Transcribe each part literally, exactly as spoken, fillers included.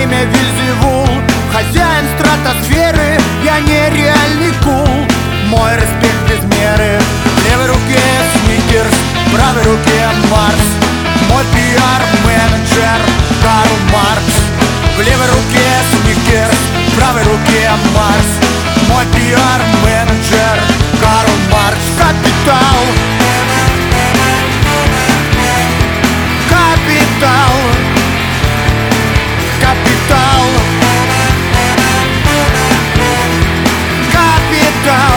имя Вельзевул, хозяин стратосферы, я нереальный кул. Мой респект без меры. В левой руке Сникерс, в правой руке Марс. Мой пиар-менеджер Карл Маркс. В левой руке Сникерс, в правой руке Марс. Мой пиар-менеджер Карл Маркс. Капитал, капитал, капитал, капитал.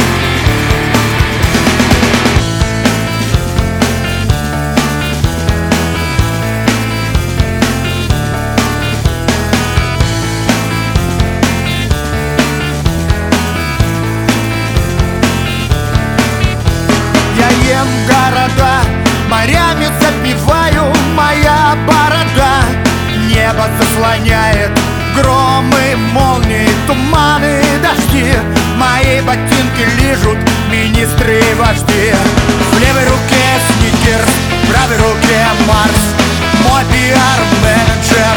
Я ем города, морями запиваю, моя борода. Небо заслоняет громы, молнии, туманы, дожди. Мои ботинки лижут министры и вожди. В левой руке Сникерс, в правой руке Марс. Мой пиар-менеджер